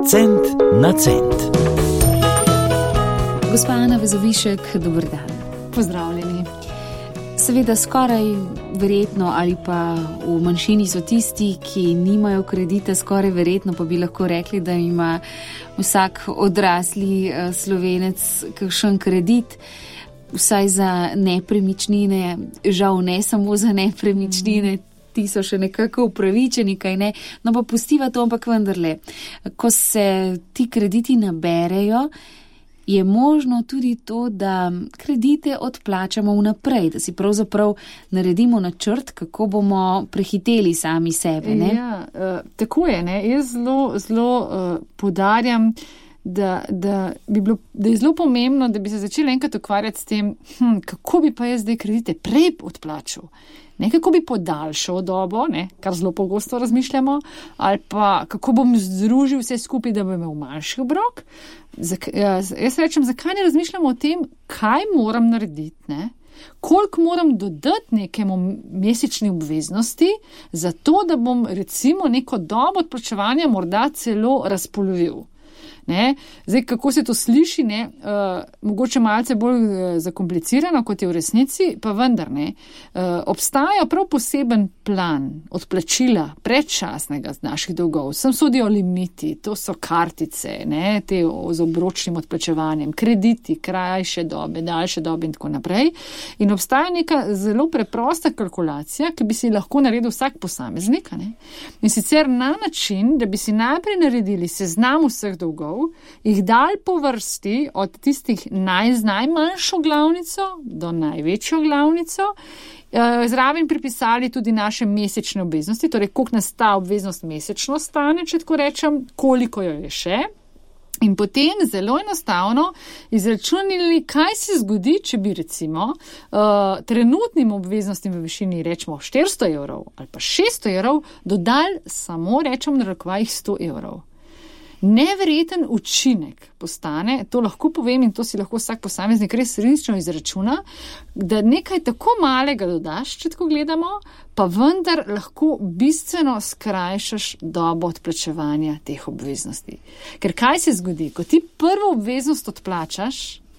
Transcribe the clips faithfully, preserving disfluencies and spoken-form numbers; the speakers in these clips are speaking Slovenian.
Cent na cent. Gospa Ana Vezovišek, dober dan. Pozdravljeni. Seveda skoraj verjetno ali pa v manjšini so tisti, ki nimajo kredita, skoraj verjetno pa bi lahko rekli, da ima vsak odrasli Slovenec kakšen kredit, vsaj za nepremičnine, žal ne samo za nepremičnine, ti so še nekako upravičeni, kaj ne, no pa pustiva to, ampak vendarle, ko se ti krediti naberejo, je možno tudi to, da kredite odplačamo vnaprej, da si pravzaprav naredimo načrt, kako bomo prehiteli sami sebe, ne? Ja, uh, tako je, ne, jaz zelo, zelo uh, poudarjam, Da, da, bi bilo, da je zelo pomembno, da bi se začeli enkrat ukvarjati s tem, hm, kako bi pa jaz zdaj kredite prej odplačal. Ne kako bi podaljšal dobo, ne, kar zelo pogosto razmišljamo, ali pa kako bom združil vse skupaj, da bom imel manjši obrok. Zak, jaz, jaz rečem, zakaj ne razmišljamo o tem, kaj moram narediti, ne? Koliko moram dodati nekemu mesečni obveznosti, zato da bom recimo neko dobo odplačevanja morda celo razpolovil. Ne? Zdaj, kako se to sliši, ne? Uh, mogoče malce bolj uh, zakomplicirano, kot je v resnici, pa vendar ne. Uh, obstaja prav poseben plan odplačila predčasnega z naših dolgov. Sem sodijo limiti, to so kartice, ne? Te z obročnim odplačevanjem, krediti, krajše dobe, daljše dobe in tako naprej. In obstaja neka zelo preprosta kalkulacija, ki bi si lahko naredil vsak posameznik, ne? In sicer na način, da bi si najprej naredili seznam vseh dolgov, jih dal po vrsti od tistih naj, z najmanjšo glavnico do največjo glavnico, zraven pripisali tudi naše mesečne obveznosti, torej koliko nas ta obveznost mesečno stane, če tako rečem, koliko jo je še. In potem zelo enostavno izračunili, kaj se zgodi, če bi recimo uh, trenutnim obveznostim v višini rečemo štiristo evrov ali pa šeststo evrov dodali samo rečemo na narekovajih sto evrov. Neverjeten učinek postane, to lahko povem in to si lahko vsak posameznik res resnično izračuna, da nekaj tako malega dodaš, če tako gledamo, pa vendar lahko bistveno skrajšaš dobo odplačevanja teh obveznosti. Ker kaj se zgodi? Ko ti prvo obveznost odplačaš,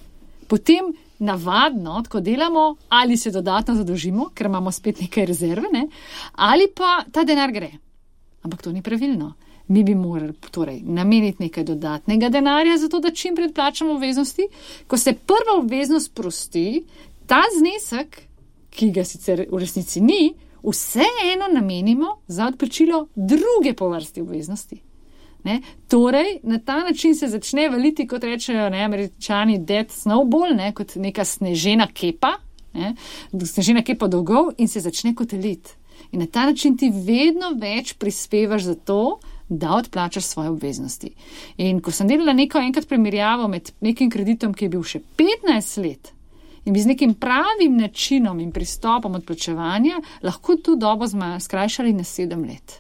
potem navadno, ko delamo, ali se dodatno zadolžimo, ker imamo spet nekaj rezerve, ne? Ali pa ta denar gre. Ampak to ni pravilno. Mi bi morali torej nameniti nekaj dodatnega denarja za to, da čim prej odplačamo obveznosti. Ko se prva obveznost prosti, ta znesek, ki ga sicer v resnici ni, vseeno namenimo za odplačilo druge po vrsti obveznosti. Ne? Torej, na ta način se začne valiti, kot rečejo ne, Američani, dead snowball, ne, kot neka snežena kepa, ne, snežena kepa dolgov in se začne kotaliti. In na ta način ti vedno več prispevaš za to, da odplačaš svoje obveznosti. In ko sem delala neko enkrat primerjavo med nekim kreditom, ki je bil še petnajst let in bi z nekim pravim načinom in pristopom odplačevanja lahko tu dobo skrajšali na sedem let.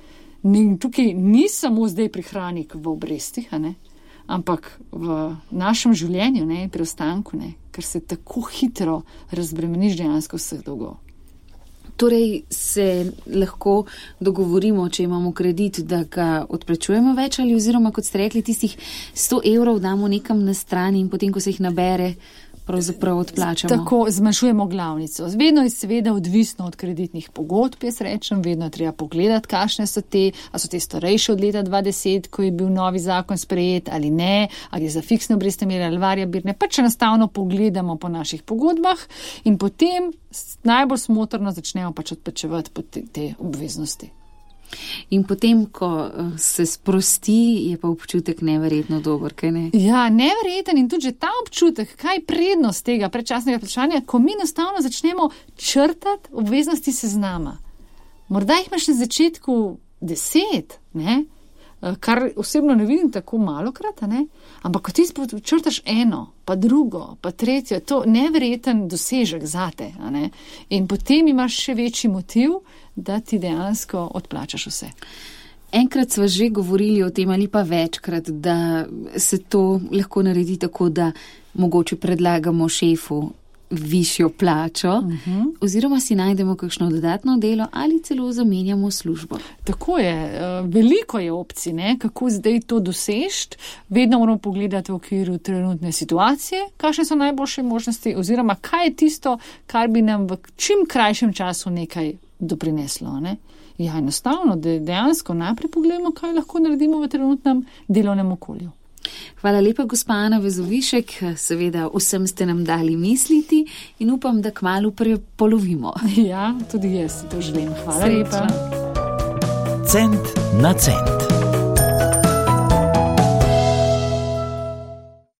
In tukaj ni samo zdaj prihranek v obrestih, a ne, ampak v našem življenju, ne, pri ostanku, ne, ker se tako hitro razbremeniš dejansko vseh dolgov. Torej se lahko dogovorimo, če imamo kredit, da ga odplačujemo več ali oziroma, kot ste rekli, tistih sto evrov damo nekam na strani in potem, ko se jih nabere, pravzaprav odplačamo. Tako zmanjšujemo glavnico. Vedno je seveda odvisno od kreditnih pogodb, jaz rečem, vedno je treba pogledati, kakšne so te, a so te starejše od leta dva deset, ko je bil novi zakon sprejet ali ne, ali je za fiksne obrestne mere ali variabilne, pač enostavno pogledamo po naših pogodbah in potem najbolj smotrno začnemo pač odplačevati po te, te obveznosti. In potem, ko se sprosti, je pa občutek neverjetno dober, kaj ne? Ja, neverjeten in tudi že ta občutek, kaj je prednost tega predčasnega plačevanja, ko mi enostavno začnemo črtati obveznosti seznama. Morda jih imaš na začetku deset, ne? Kar osebno ne vidim tako malokrat, ne? Ampak ko ti črtaš eno, pa drugo, pa tretjo, to je neverjeten dosežek zate, a ne? In potem imaš še večji motiv, da ti dejansko odplačaš vse. Enkrat sva že govorili o tem ali pa večkrat, da se to lahko naredi tako, da mogoče predlagamo šefu višjo plačo, uh -huh. oziroma si najdemo kakšno dodatno delo ali celo zamenjamo službo. Tako je, veliko je opcij, ne? Kako zdaj to dosežiti. Vedno moramo pogledati v okviru trenutne situacije, kakšne so najboljše možnosti oziroma kaj je tisto, kar bi nam v čim krajšem času nekaj doprineslo. Ne? Ja, enostavno, da dejansko najprej pogledamo, kaj lahko naredimo v trenutnem delovnem okolju. Hvala lepa, gospa Ana Vezovišek. Seveda vsem ste nam dali misliti in upam, da kmalu prepolovimo. Ja, tudi jaz to želim. Hvala Srečno. lepa. Cent na cent.